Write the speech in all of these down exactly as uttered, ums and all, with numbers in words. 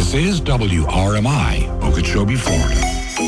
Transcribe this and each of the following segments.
This is W R M I, Okeechobee, Florida.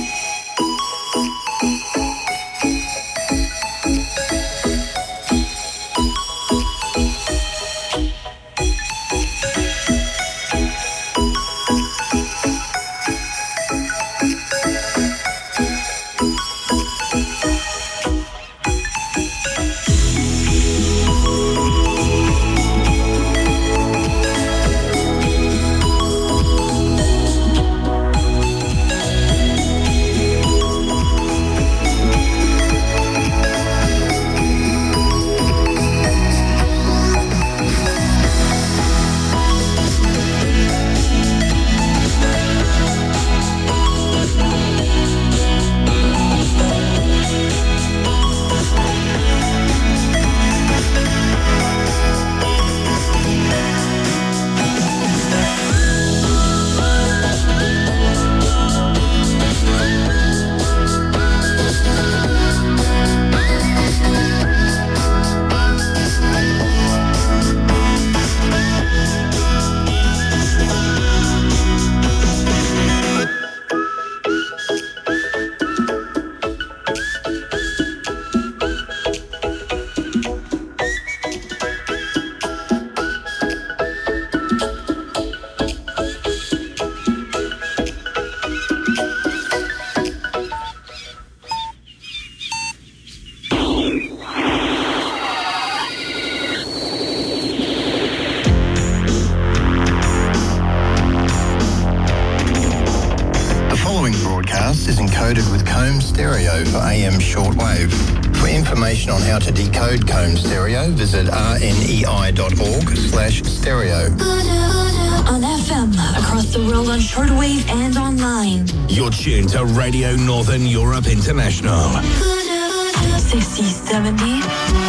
On how to decode comb stereo, visit rnei.org slash stereo. On F M, across the world on shortwave and online. You're tuned to Radio Northern Europe International. sixty seventy.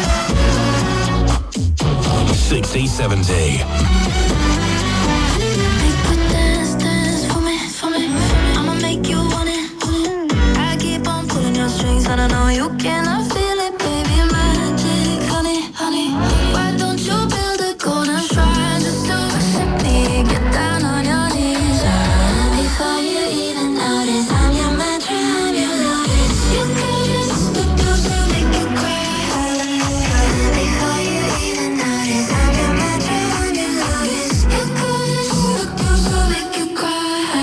sixty seventy. I'ma make you want it. I keep on pulling your strings and I know you cannot feel it, baby. Magic, honey, honey. Why don't you build a golden shrine just to worship me? Get down on your knees before you even notice. I'm your mantra, I'm your lotus. You could just look those who make you cry. Before you even notice. I'm your mantra, I'm your lotus. You could just look those who make you cry.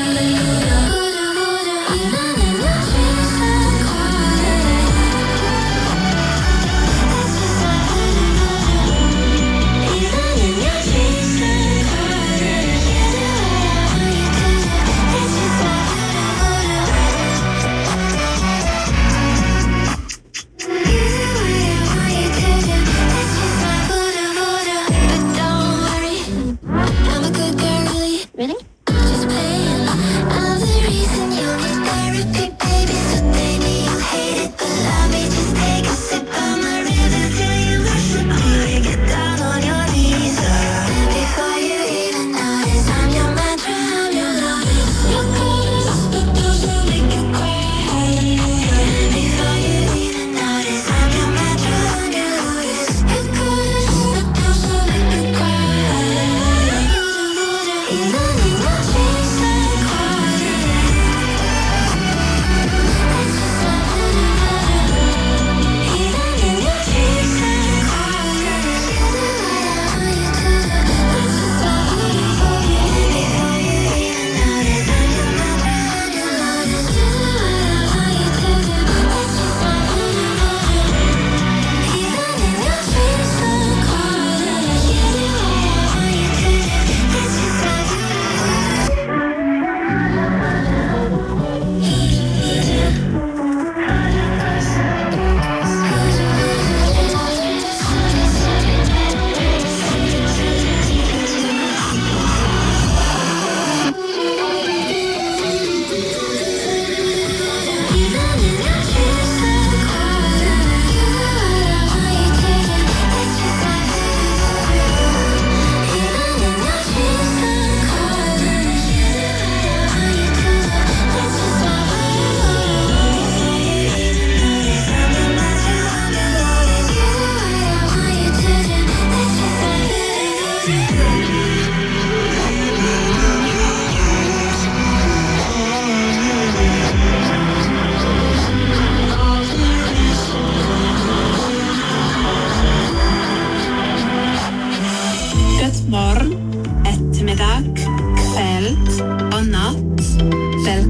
Really? Just playing. I'm the reason you need therapy, baby. So maybe you hate it, but let me just take a sip of my river till you worship me. Get down on your knees before you even notice. I'm your mantra, I'm your lotus. You could look those who make you cry. Before you even notice. I'm your mantra, I'm your lotus. You could look those who make you cry. Even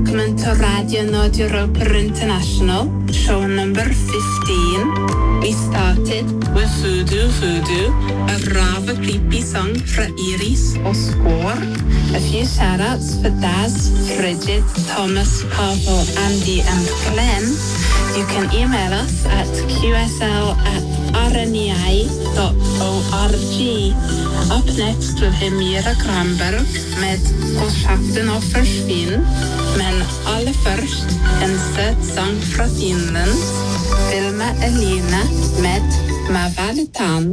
Welcome to Radio Nod Europa International, show number fifteen. We started with Voodoo Voodoo, a rather creepy song from Iris or Score. A few shoutouts for Daz, Frigid, Thomas, Pavel, Andy and Glenn. You can email us at q s l at r n e i dot org. Up next will hear Mira Granberg med Kontakten av försvinn. Men aller først en søt sang fra Finland. Vilma Eline med Ma Valitan.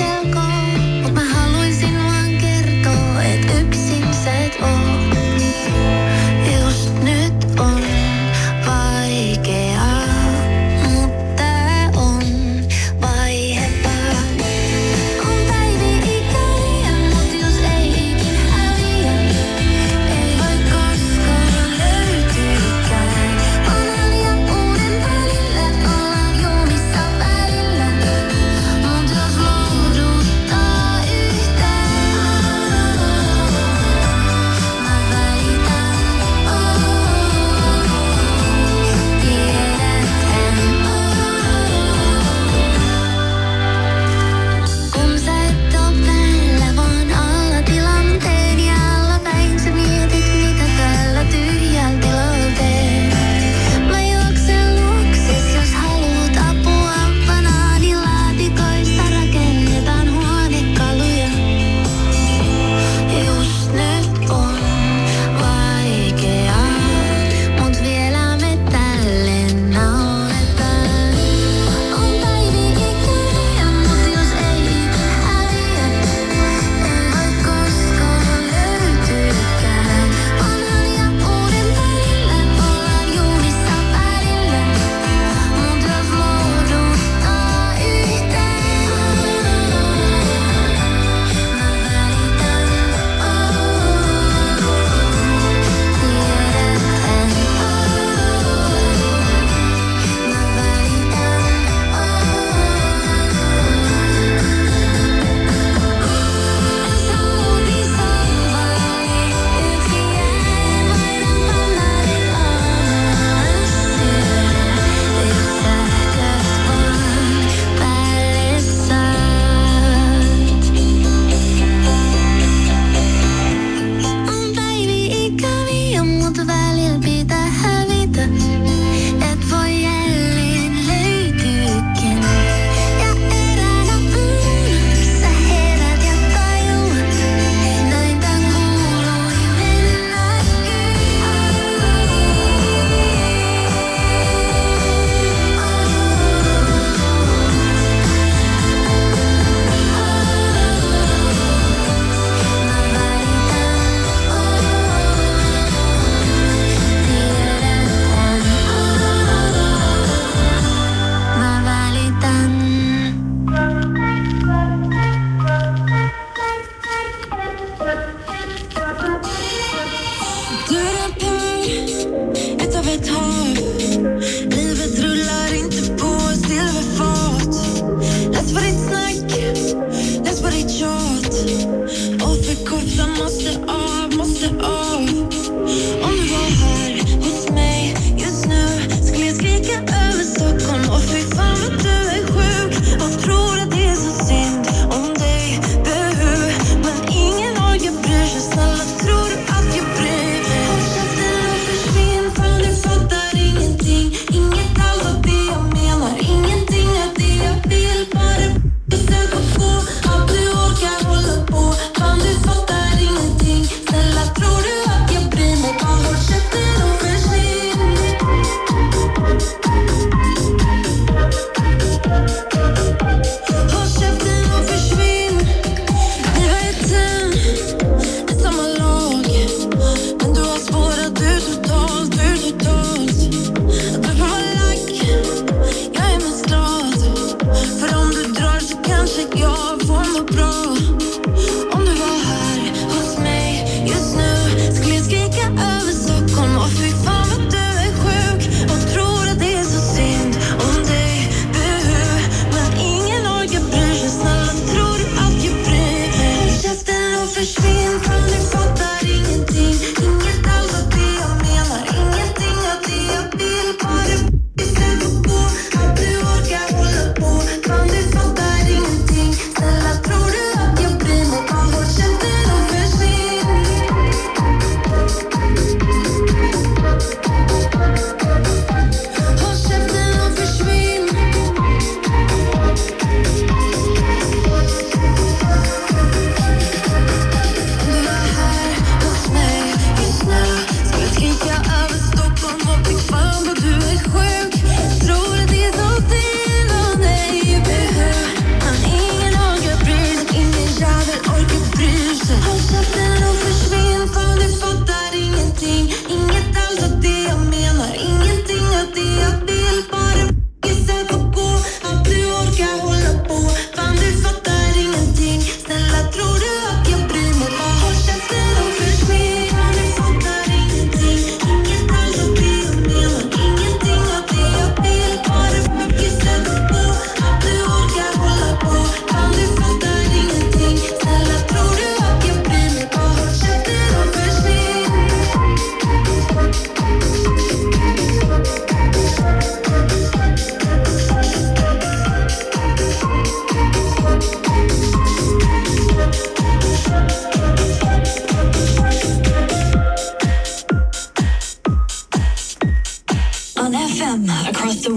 Mut mä haluaisin vaan kertoa, et yksin sä et oo.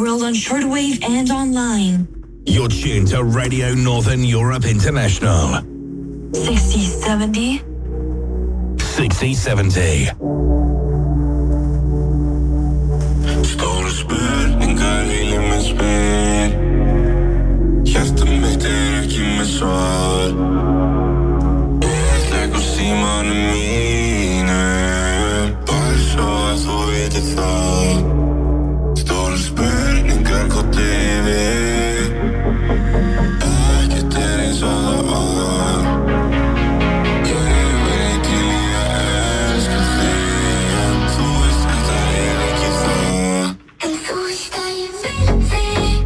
world on shortwave and online. You're tuned to Radio Northern Europe International. sixty seventy. sixty seventy. Stora spurningar hyllir með spyr. Hjarta mitt er ekki með svar. Ég legg á símanum mínum, bara svo að þú vitir það. Stóra spurningar komdu yfir. Ekkert er eins og það var. Ég hef verið til í að elska þig, en þú veist að það er ekki það. En þú veist að ég vil þig.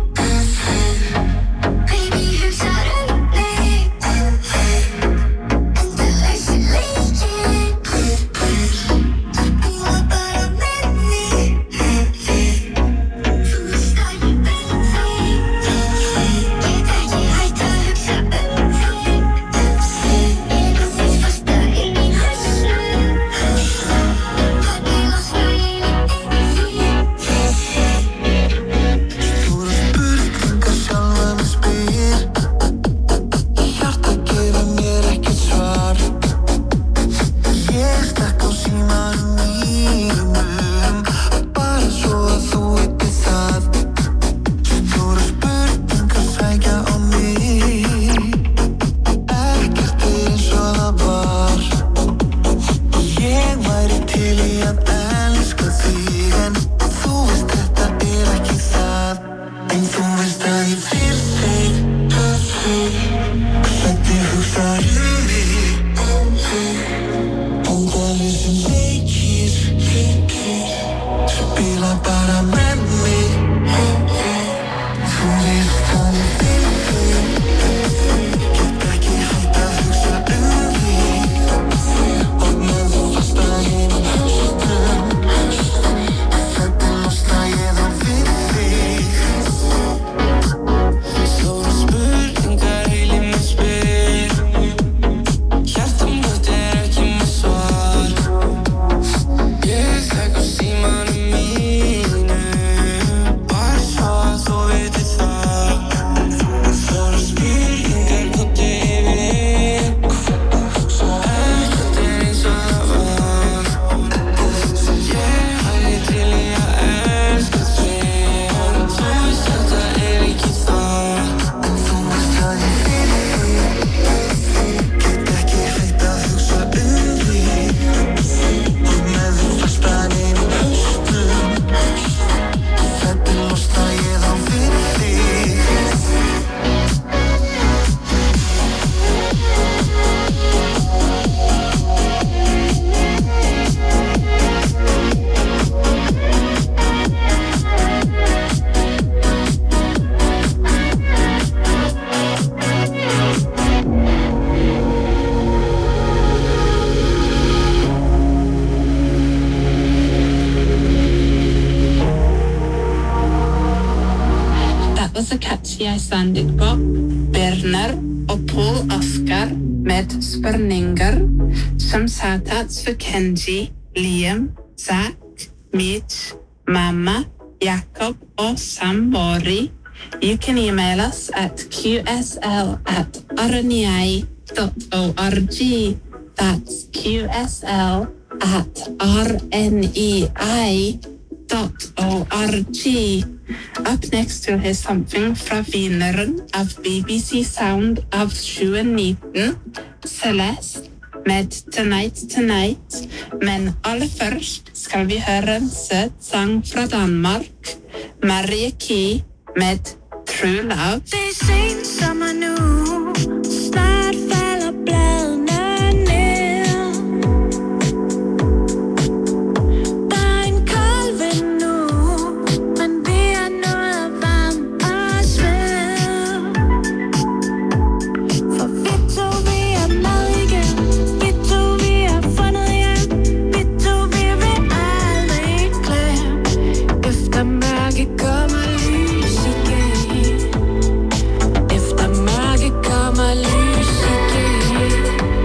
Baby, hugsar um mig. Endalausi leikir. Búa bara með mig. Þú veist að ég vil þig. Get ekki hætt að hugsa um þig. Ég er því fasta inn í hausnum. Þannig losna ég inn í þig. Stóra spurningar sjálfa mig spyr. Hjarta gefur mér ekkert svar. Ég stakk á símanum mínum, bara svo að þú vitir það. Stóra spurningar sækja á mig. Ekkert er eins og það var. Ég væri til í að elska þig, en þú veist þetta er ekki það. En þú veist að ég vil þig. Hvernig hugsar um mig? Endalausir leikir. Spila bara með mig. Þú veist að ég vil þig. Get ekki hætt að hugsa um þig. Og með þú fasta inn í hausnum. Þetta losna ég þá við þig. Stóra spurningar hyllir mig spyr. Hjarta mitt er ekki með svar. Ég legg á símanum mínum, bara svo að þú vitir það. Stóra spurningar komdu yfir. Ekkert er eins og það var. Ég væri til í að elska þig, en þú veist þetta er ekki það. En þú veist að ég vil þig. Get ekki hætt að hugsa um þig. Og með þú fastan inn í hausnum. Þetta losna ég þá við þig. That was a catchy Icelandic pop. Birnir og Paul Oscar med Spurningar, som satats för Kenji, Liam, Zach, Mitch, Mamma, Jakob och Sambori. You can email us at q s l at arniai dot org. That's q s l at rniai dot org. Up next we'll hear something fra vinneren av B B C Sound av tjue nitten, Celeste, med Tonight Tonight. Men aller først skal vi høre en søt sang fra Danmark, Marie Key med True Love. Det er sent sommer nu. Snart falder bladene ned. Der er en kold vind nu, men vi er noget varm og sved. For vi to, vi er med igen. Vi to, vi er fundet hjem. Vi to, vi vil aldrig glemme. Efter mørke kommer lys igen. Efter mørke kommer lys igen.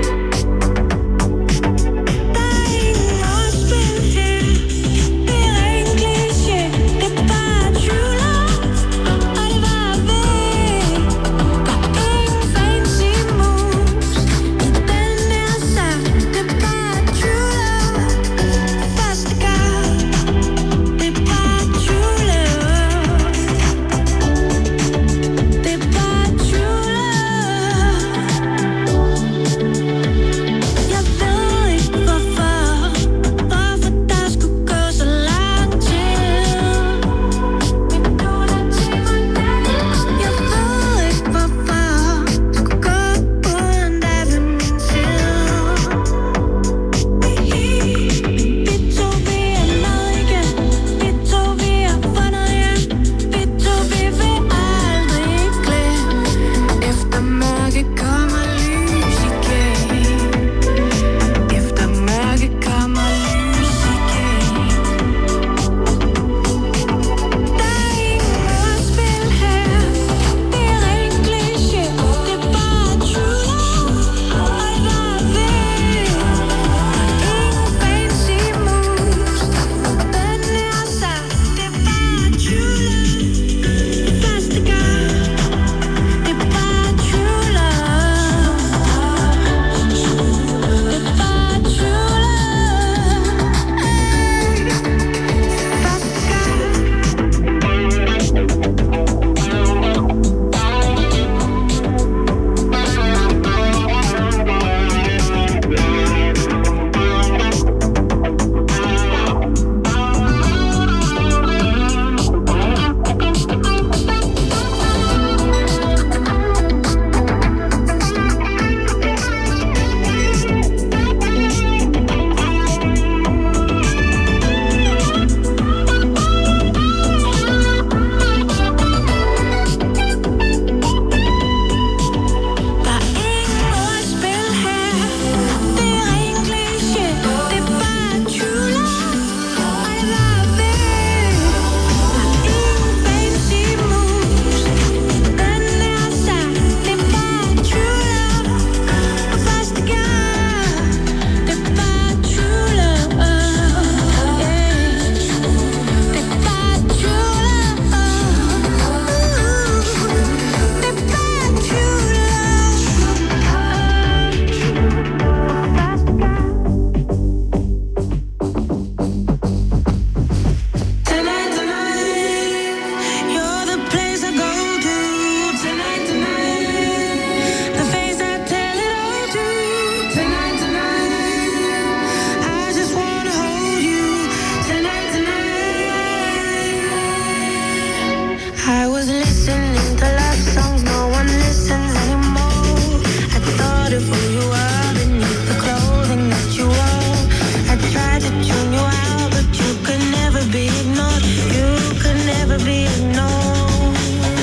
listening to love songs, no one listens anymore. I thought of who you are beneath the clothing that you wore. I tried to tune you out, but you could never be ignored. You could never be ignored.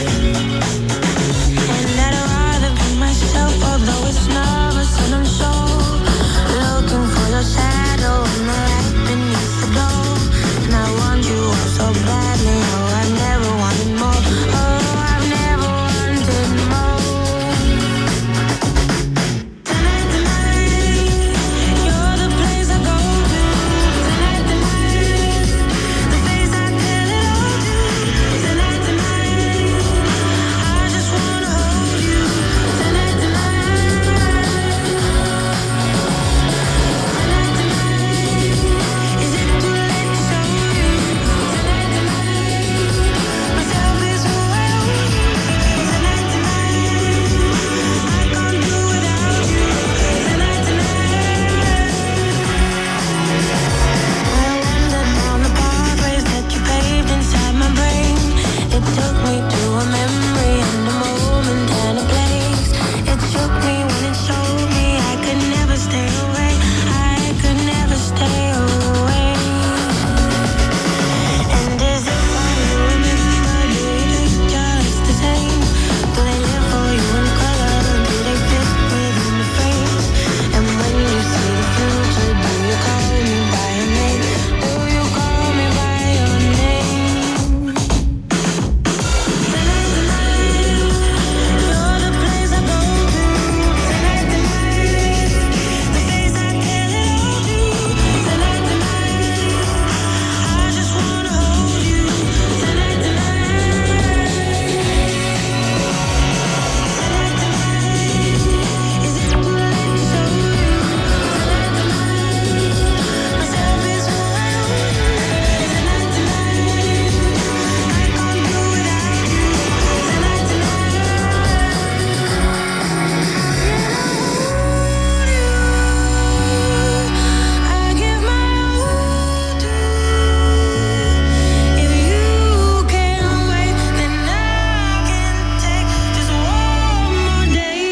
And I'd rather be myself, although it's nervous and I'm sure. Looking for your shadow on the light beneath the door. And I want you all so badly, oh, I've never wanted more. Oh, I've never wanted more. Tonight, tonight, you're the place I go to. Tonight, tonight, the face I tell it all to. Tonight, tonight, I just wanna hold you. Tonight, tonight, tonight, tonight, is it too late to show you? Tonight, tonight, myself is who I owe you. Tonight, tonight, I can't do without you. Tonight, tonight, I wandered down the pathways that you paved inside my brain. It took me to a memory and a moment and a place. It shook me when it showed me I could never stay away. I could never stay away. And is it fun to remember? Do you look just the same? Do they live for you in color? Do they fit within the frames? And when you see the future, do you call me by your name? Do you call me by your name? Tonight, tonight, you're the place I go to. Tonight, tonight, the face I tell it all to. Tonight, tonight, I just wanna hold you. Tonight, tonight, tonight, tonight, is it too late to show you? Tonight, tonight, myself is who I owe you. Tonight, tonight, I can't do without you. Tonight, I give my all to. If you can't wait, then I can take just one more day.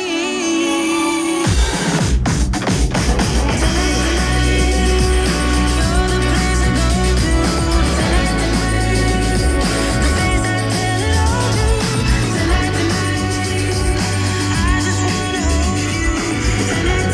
Tonight, tonight, you're the place I go to. Tonight, tonight, the face I tell it all to. Tonight, tonight, I just wanna hold you. Tonight,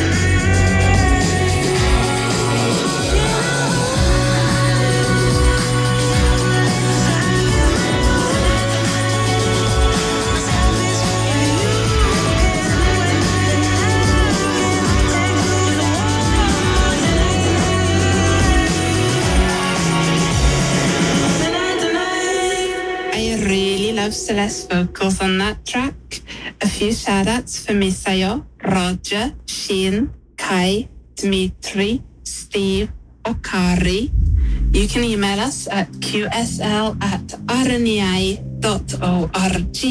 I really love Celeste's vocals on that track. A few shout-outs for Misayo, Roger, Sheen, Kai, Dmitri, Steve, or Kari. You can email us at q s l at r n e i dot org.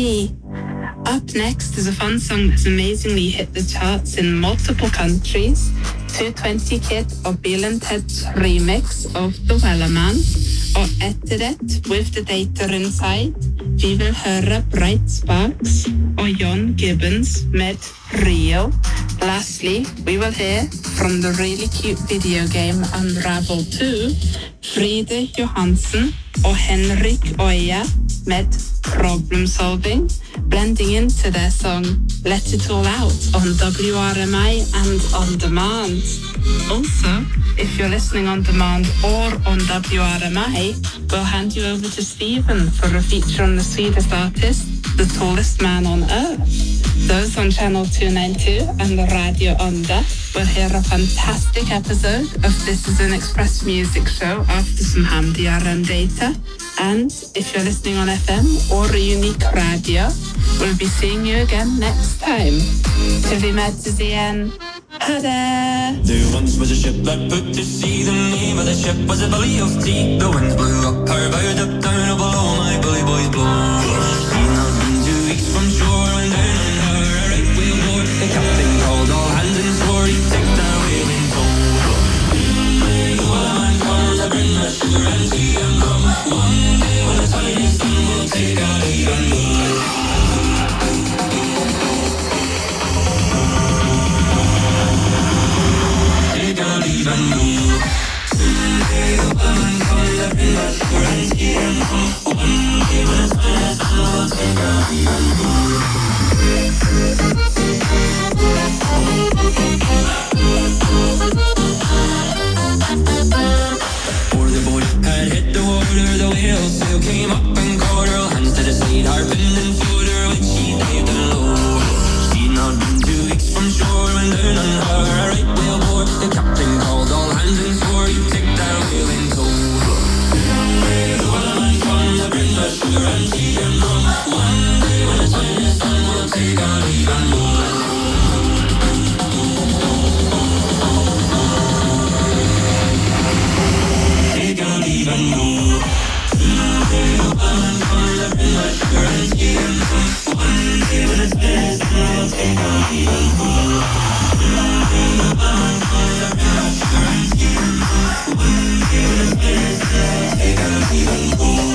Up next is a fun song that's amazingly hit the charts in multiple countries. two twenty Kid och Bill and Ted's remix of The Wellerman och Etter ett with the Data Inside. Vi vill höra Bright Sparks och John Gibbons med Real. Lastly, we will hear from the really cute video game Unravel two, Fride Johansen och Henrik Oya med Problem Solving, blending into their song Let It All Out on W R M I and On Demand. Also, if you're listening on demand or on W R M I, we'll hand you over to Stephen for a feature on the Swedish artist, The Tallest Man on Earth. Those on channel two ninety-two and the Radio Onda will hear a fantastic episode of This Is an Express Music Show after some handy R M data. And if you're listening on F M or a unique radio, we'll be seeing you again next time. Till vi möts igen. Ha det! There once was a ship that put to sea. The name of the ship was a belly of tea. The winds blew up her bow, up down, below my bully boys blow. She'd not been two weeks from shore when down on her a right whale bore. The captain called all hands and swore he'd take the whale in tow. The Wellerman comes, I bring the sugar and tea and rum. One day when the sun is done, we'll take our leave and move. landing for her when she dived down low. She'd not been two weeks from shore when down on her a right whale bore. The captain called all hands and swore he'd take that whale in tow. The wellerman comes to bring us sugar and tea and rum. One day when the sun is done, we'll take on even more. Take on even more. The wellerman comes to bring us sugar and tea and rum. One day when the sun is done, we'll take on even more. The wellerman comes to bring us sugar and tea and rum. One day when the sun is done, we'll take on even more.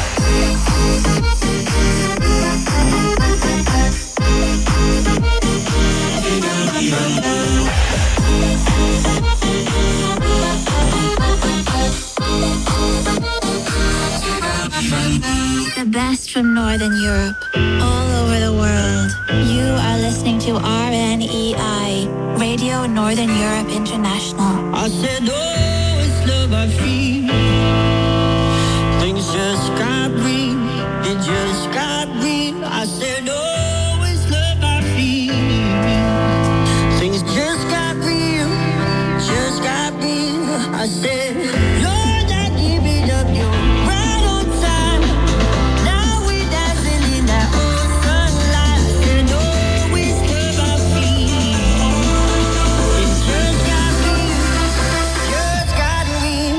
The best from Northern Europe, all over the world. You are listening to R N E I, Radio Northern Europe International. I said, oh, it's love I feel. Things just got real. It just got real. I said, oh, it's love I feel. Things just got real. Just got real. I said, Lord, I give it up. You're right on time. Now we're dancing in that old sunlight. I said, oh, it's love I feel. It just got real. Just got real.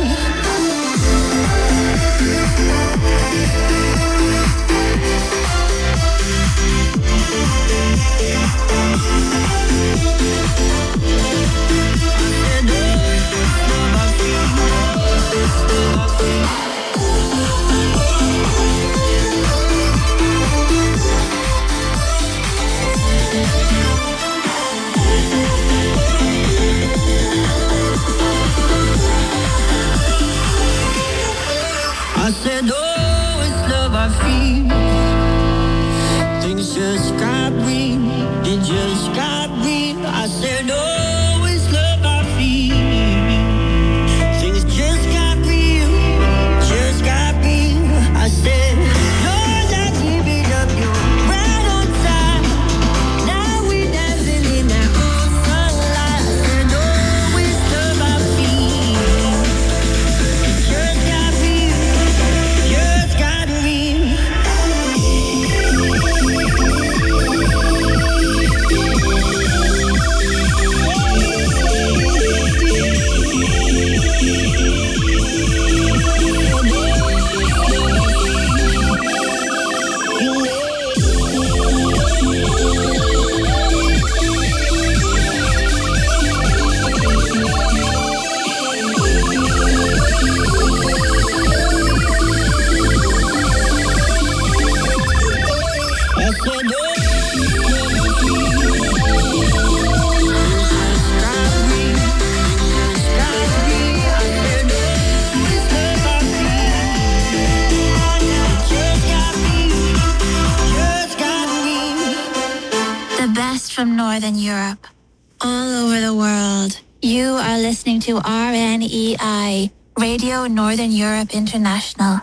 I said, oh, it's love I feel. Things just got real. It just got real. I said, oh, it's love I feel. Things just got real. Just got real. I said, Lord, I give it up. You're right on time. Now we're dancing in that old sunlight. I said, oh, it's love I feel. It just got real. Just got real. I said, oh, The best from Northern Europe, all over the world. You are listening to R N E I, Radio Northern Europe International.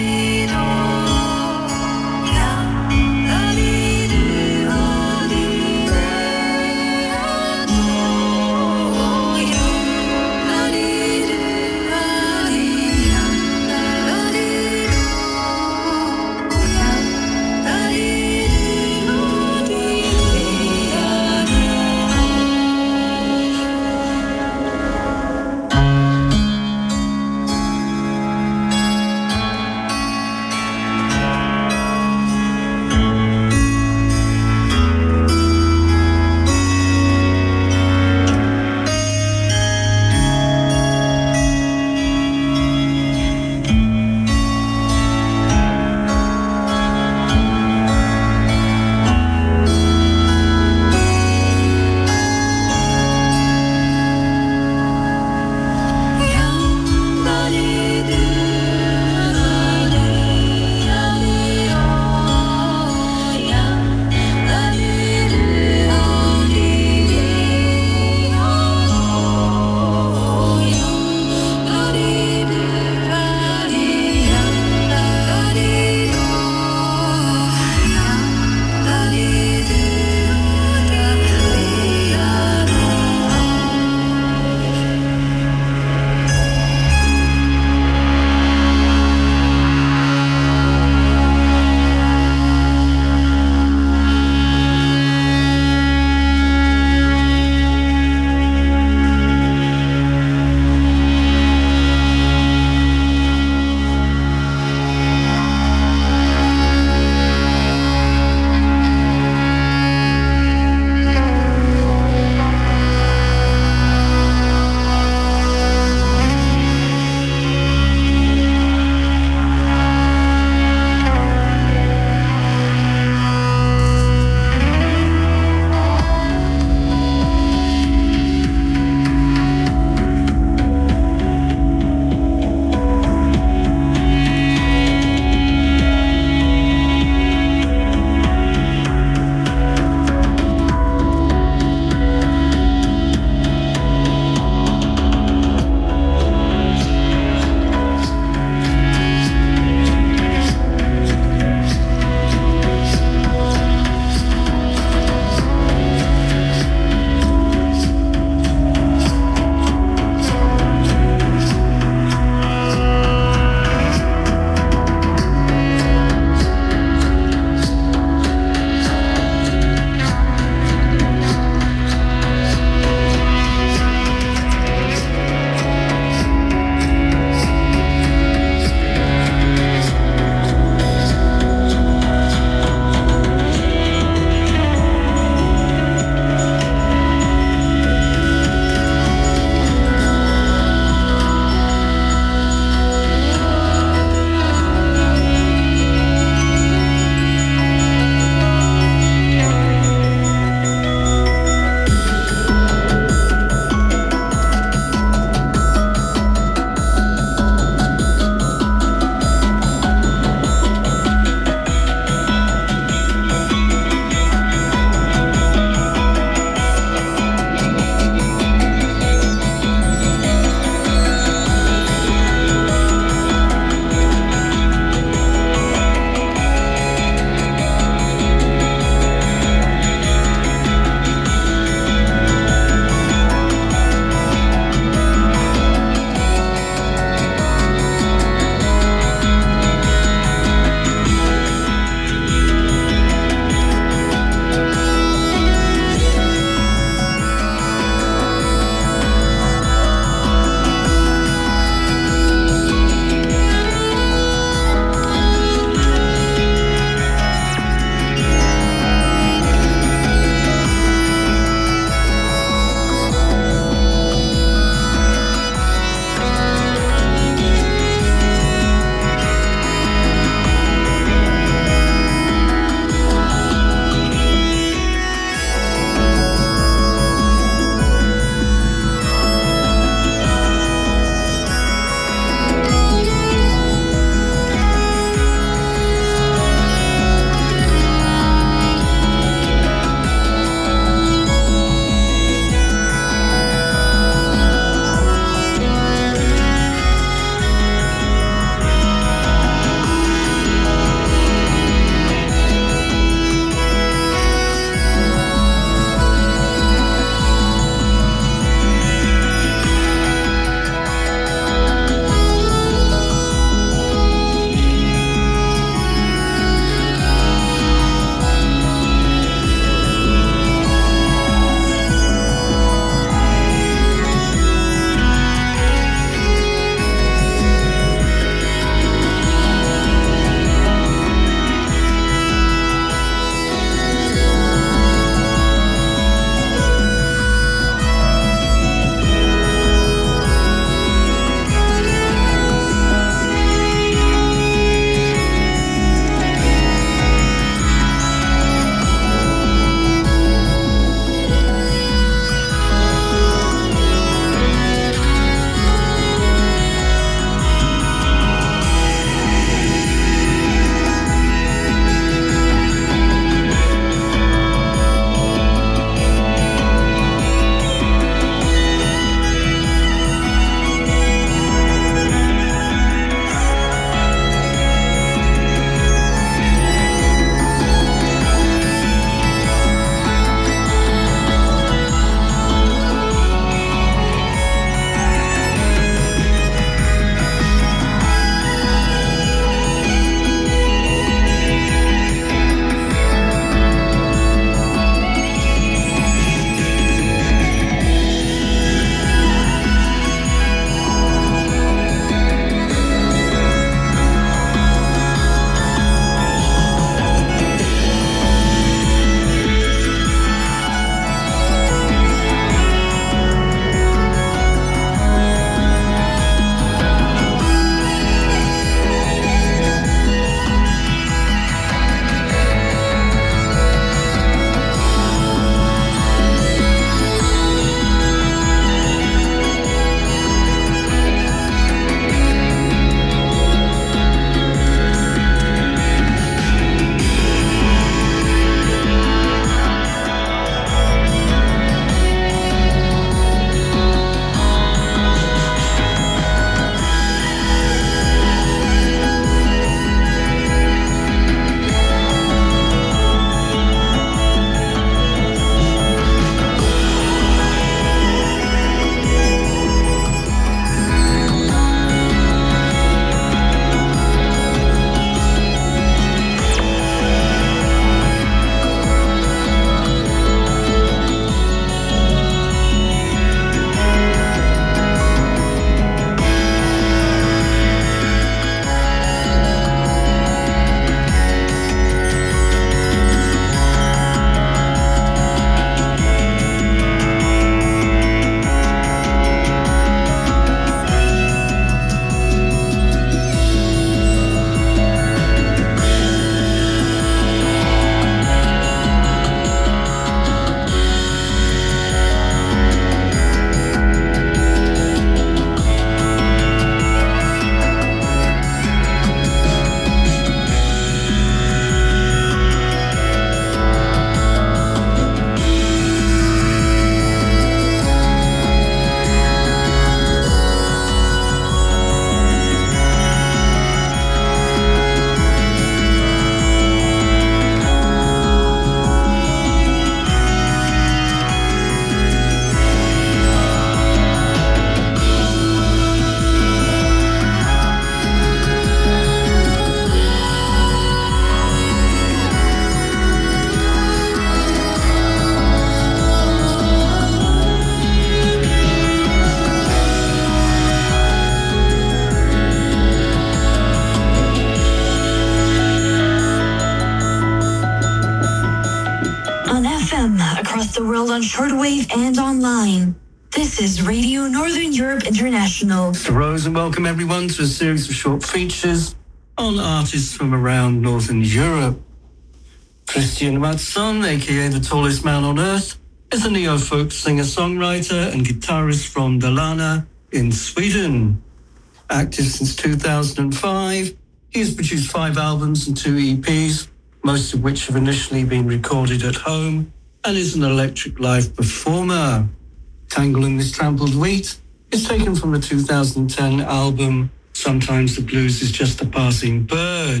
world on shortwave and online. This is Radio Northern Europe International. Mister Rose, and welcome everyone to a series of short features on artists from around Northern Europe. Christian Mattsson, aka the tallest man on earth, is a neo-folk singer-songwriter and guitarist from Dalarna in Sweden. Active since two thousand five, he has produced five albums and two E Ps, most of which have initially been recorded at home, and is an electric live performer. Tangle in This Trampled Wheat is taken from the two thousand ten album Sometimes the Blues is Just a Passing Bird.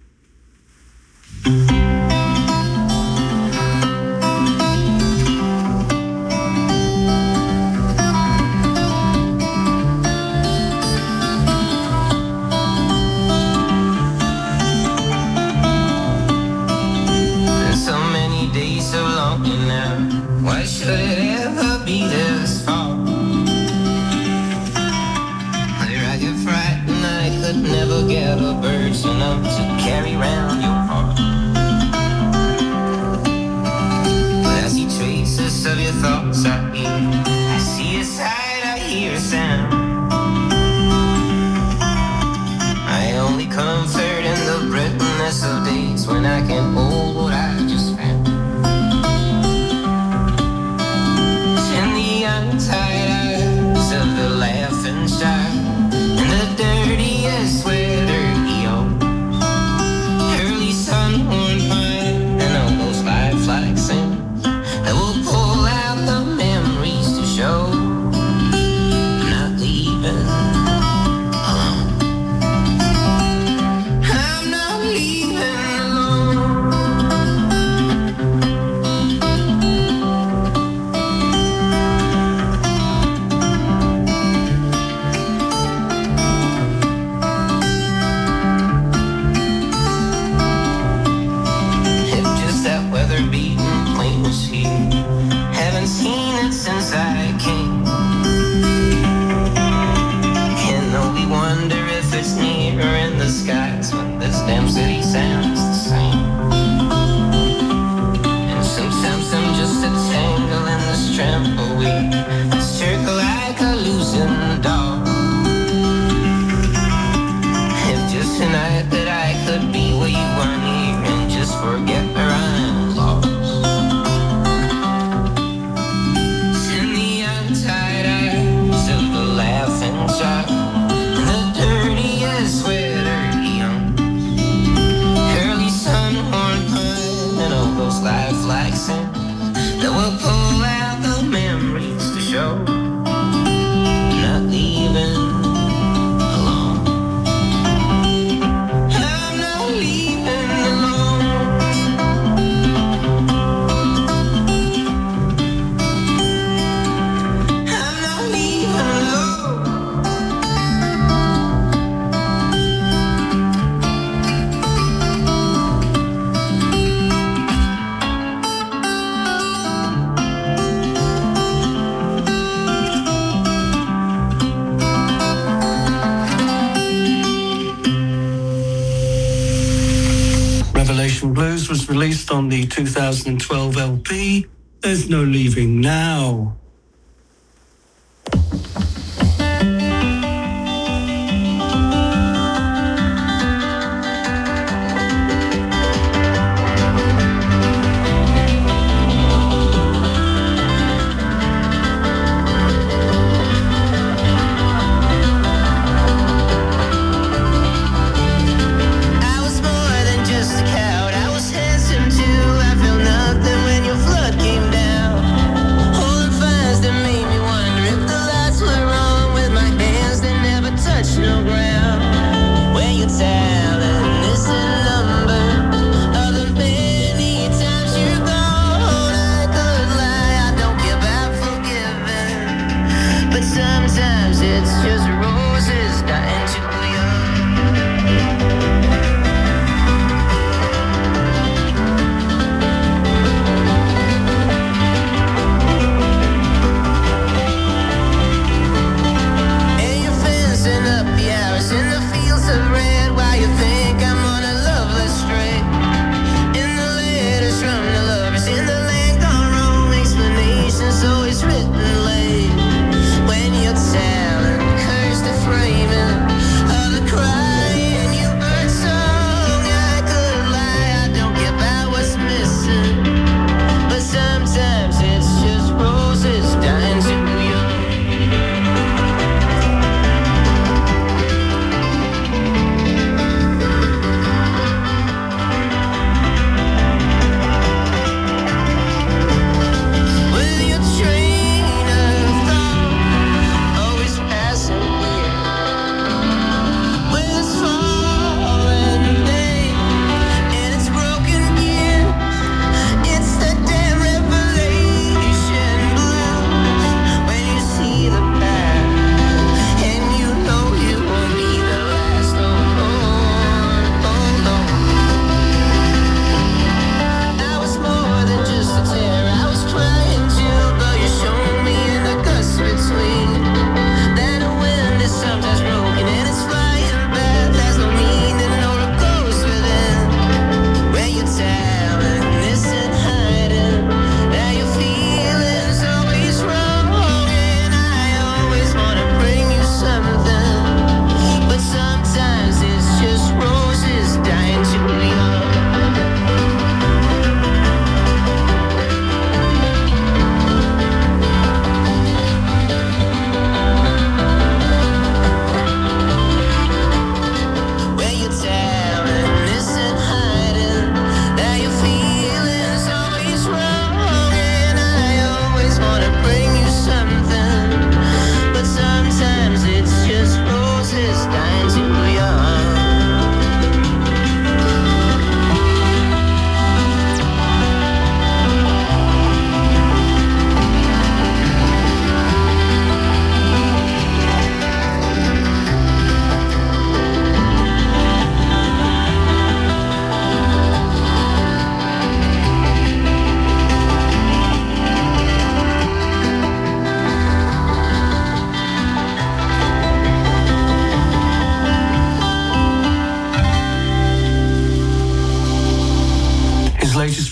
So many days, so long now. Why should it ever be this far? Where I get frightened, I could never get a bird enough to carry round your heart. But I see traces of your thoughts I hear. I see a sight, I hear a sound. I only comfort in the bitterness of days when I can't hold what I just found. In the untied eyes of the laughing child, and the dirtiest sweater he owns, early sun-horn pine, and all those lifelike sins that will pull out the memories to show I'm not leaving alone. I'm not leaving alone. If just that weather-beaten plane was here, haven't seen it since I came. Can only wonder if it's near or in the skies when this damn city sounds the same. And sometimes I'm just a tangle in this trampoline, a circle like a losing dog. If just tonight that I could be where you are near and just forget where I'm lost. In the untied eyes of the laughing child, and the dirtiest sweater he owns, curly sun-horn pine, and all those lifelike scents that will pull out the memories to show I'm not leaving alone. I'm not leaving alone. I'm not leaving alone. Revelation Blues was released on the two thousand twelve L P There's No Leaving Now. I was more than just a coward. I was handsome too. I felt nothing when your flood came down. Holding fire.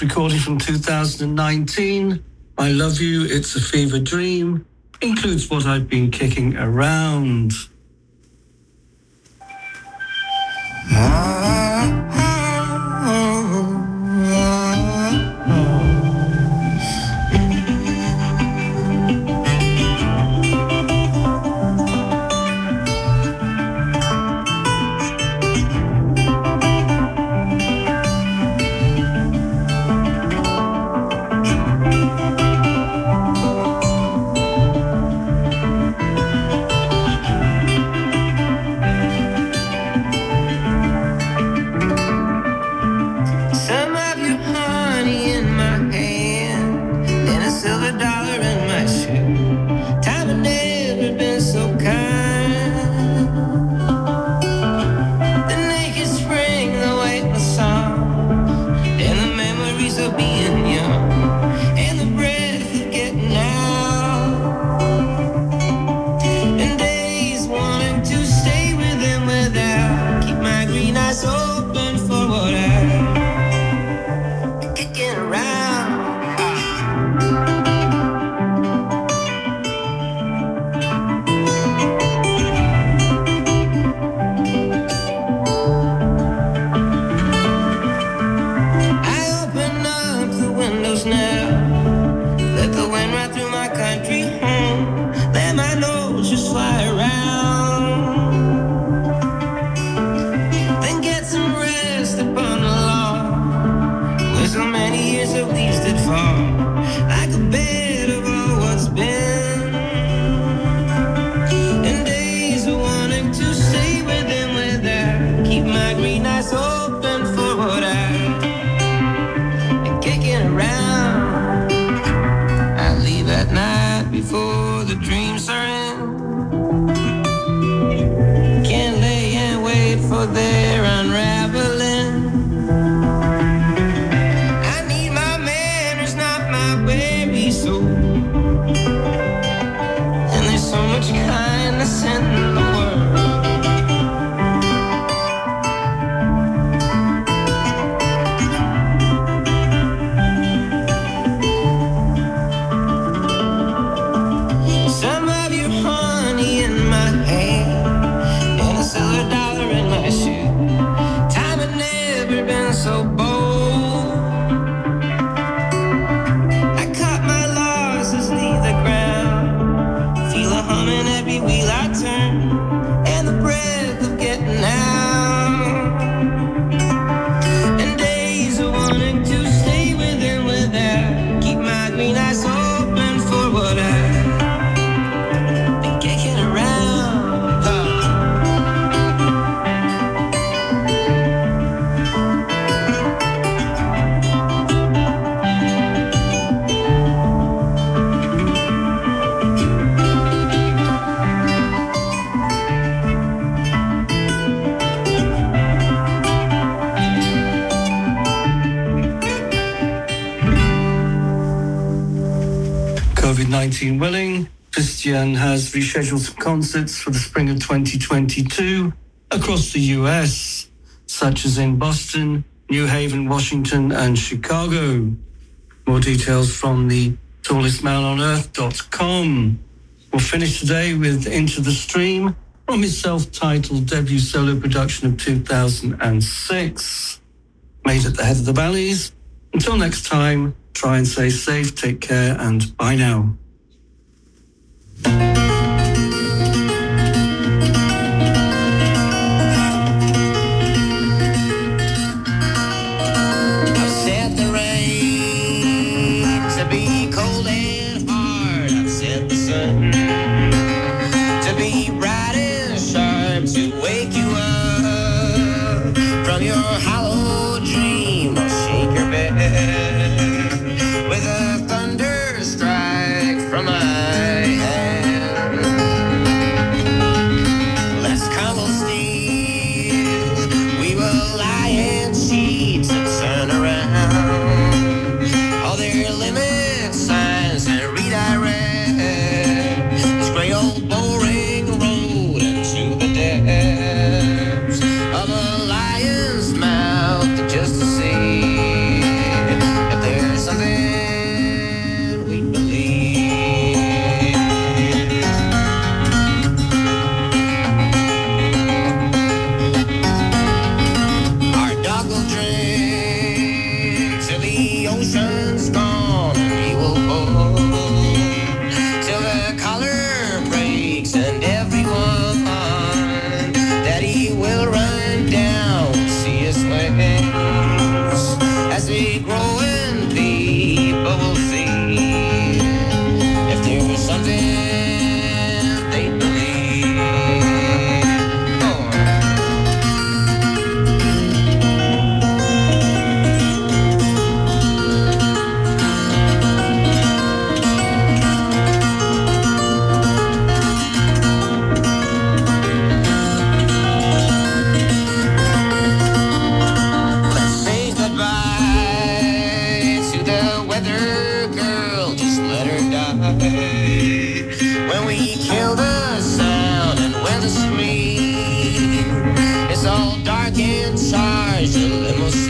recording from two thousand nineteen. I Love You, It's a Fever Dream, includes What I've Been Kicking Around. COVID nineteen willing, Christian has rescheduled some concerts for the spring of twenty twenty-two across the U S, such as in Boston, New Haven, Washington, and Chicago. More details from the tallest man on earth dot com. We'll finish today with Into the Stream from his self-titled debut solo production of two thousand six, made at the Head of the Valleys. Until next time, try and stay safe, take care, and bye now. With a thunder strike from my hand. Let's cobble steeds, we will lie in sheets and turn around all their limit signs and redirect this gray old boring road into the depths of a lion's mouth just to say will run down, see us wings as we grow and be, but we'll see if there was something they believe. Oh. Let's say goodbye to the weather girl, just let her die. When we kill the sound and when the scream, it's all dark and charged, the limo